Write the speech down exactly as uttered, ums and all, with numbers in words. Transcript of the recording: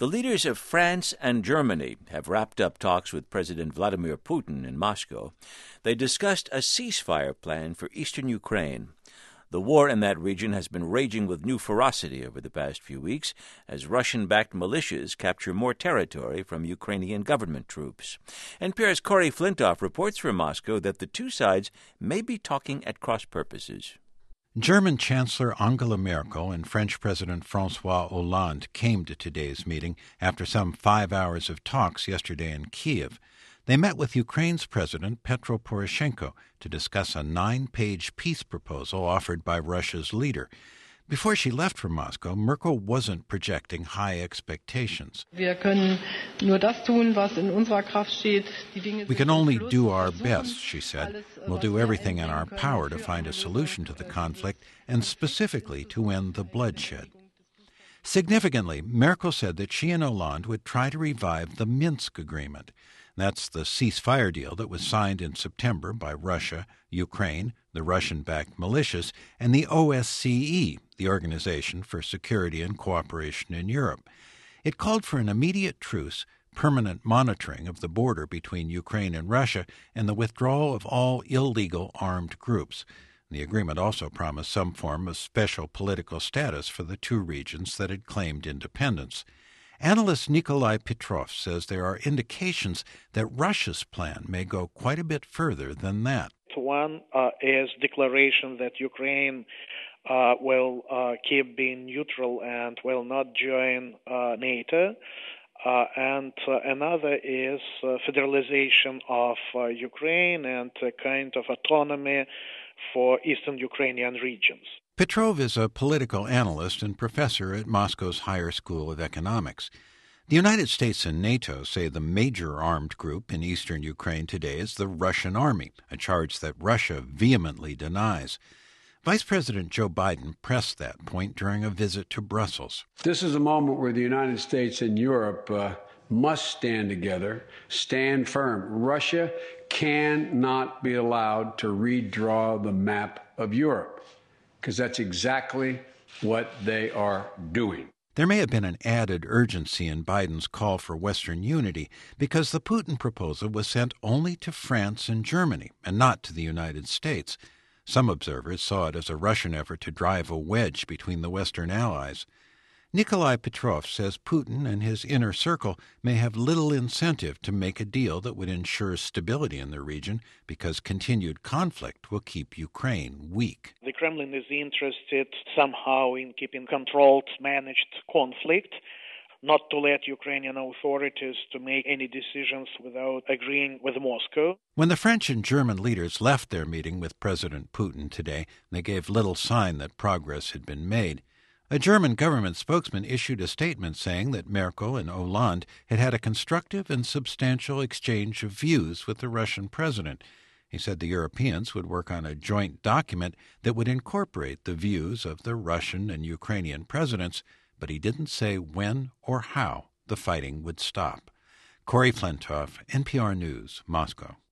The leaders of France and Germany have wrapped up talks with President Vladimir Putin in Moscow. They discussed a ceasefire plan for eastern Ukraine. The war in that region has been raging with new ferocity over the past few weeks as Russian-backed militias capture more territory from Ukrainian government troops. N P R's Corey Flintoff reports from Moscow that the two sides may be talking at cross purposes. German Chancellor Angela Merkel and French President François Hollande came to today's meeting after some five hours of talks yesterday in Kiev. They met with Ukraine's President Petro Poroshenko to discuss a nine-page peace proposal offered by Russia's leader. Before she left for Moscow, Merkel wasn't projecting high expectations. We can only do our best, she said. We'll do everything in our power to find a solution to the conflict and specifically to end the bloodshed. Significantly, Merkel said that she and Hollande would try to revive the Minsk agreement. That's the ceasefire deal that was signed in September by Russia, Ukraine, the Russian-backed militias, and the O S C E, the Organization for Security and Cooperation in Europe. It called for an immediate truce, permanent monitoring of the border between Ukraine and Russia, and the withdrawal of all illegal armed groups. The agreement also promised some form of special political status for the two regions that had claimed independence. Analyst Nikolai Petrov says there are indications that Russia's plan may go quite a bit further than that. One uh, is declaration that Ukraine uh, will uh, keep being neutral and will not join uh, NATO. Uh, and uh, another is uh, federalization of uh, Ukraine and a kind of autonomy for eastern Ukrainian regions. Petrov is a political analyst and professor at Moscow's Higher School of Economics. The United States and NATO say the major armed group in eastern Ukraine today is the Russian army, a charge that Russia vehemently denies. Vice President Joe Biden pressed that point during a visit to Brussels. This is a moment where the United States and Europe uh, must stand together, stand firm. Russia cannot be allowed to redraw the map of Europe, because that's exactly what they are doing. There may have been an added urgency in Biden's call for Western unity because the Putin proposal was sent only to France and Germany and not to the United States. Some observers saw it as a Russian effort to drive a wedge between the Western allies. Nikolai Petrov says Putin and his inner circle may have little incentive to make a deal that would ensure stability in the region because continued conflict will keep Ukraine weak. The Kremlin is interested somehow in keeping controlled, managed conflict, not to let Ukrainian authorities to make any decisions without agreeing with Moscow. When the French and German leaders left their meeting with President Putin today, they gave little sign that progress had been made. A German government spokesman issued a statement saying that Merkel and Hollande had had a constructive and substantial exchange of views with the Russian president. He said the Europeans would work on a joint document that would incorporate the views of the Russian and Ukrainian presidents, but he didn't say when or how the fighting would stop. Corey Flintoff, N P R News, Moscow.